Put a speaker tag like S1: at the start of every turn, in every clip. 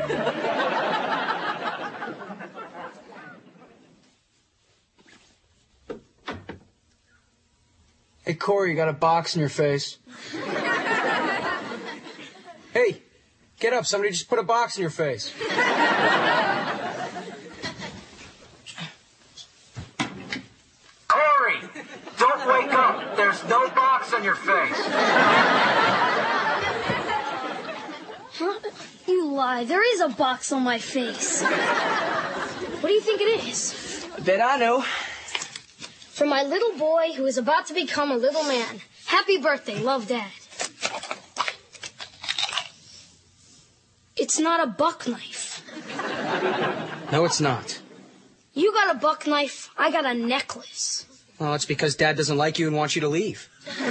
S1: Hey, Corey, you got a box in your face. Hey, get up. Somebody just put a box in your face.
S2: Corey, don't wake up. There's no box on your face.
S3: Huh? You lie. There is a box on my face. What do you think it is?
S1: I bet I know.
S3: For my little boy who is about to become a little man. Happy birthday, love, Dad. It's not a buck knife.
S1: No, it's not.
S3: You got a buck knife, I got a necklace.
S1: Well, it's because Dad doesn't like you and wants you to leave.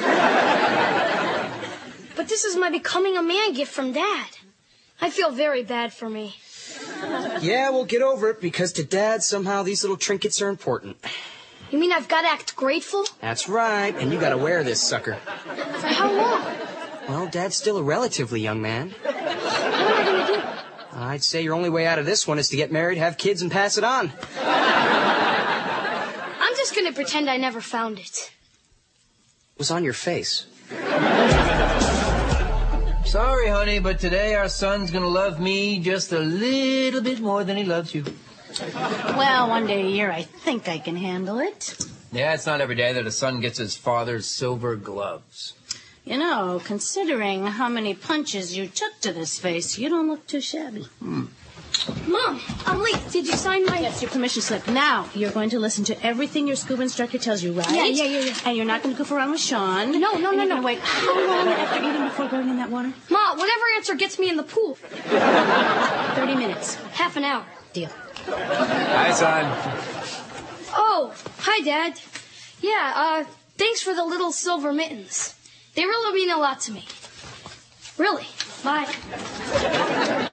S3: But this is my becoming a man gift from Dad. I feel very bad for me.
S1: Yeah, we'll get over it because to Dad, somehow these little trinkets are important.
S3: You mean I've got to act grateful?
S1: That's right, and you got to wear this sucker.
S3: For how long?
S1: Well, Dad's still a relatively young man.
S3: What am I going to do?
S1: I'd say your only way out of this one is to get married, have kids, and pass it on.
S3: I'm just going to pretend I never found it.
S1: It was on your face.
S4: Sorry, honey, but today our son's gonna love me just a little bit more than he loves you.
S5: Well, one day a year, I think I can handle it.
S4: Yeah, it's not every day that a son gets his father's silver gloves.
S5: You know, considering how many punches you took to this face, you don't look too shabby.
S3: Mom, I'm late. Did you sign my...
S5: Yes, your permission slip. Now, you're going to listen to everything your scuba instructor tells you, right?
S3: Yeah.
S5: And you're not going to goof around with Sean.
S3: No.
S5: You're going to wait how long after eating before going in that water?
S3: Ma, whatever answer gets me in the pool.
S5: 30 minutes.
S3: Half an hour.
S5: Deal.
S4: Hi, son.
S3: Oh, hi, Dad. Yeah, thanks for the little silver mittens. They really mean a lot to me. Really. Bye.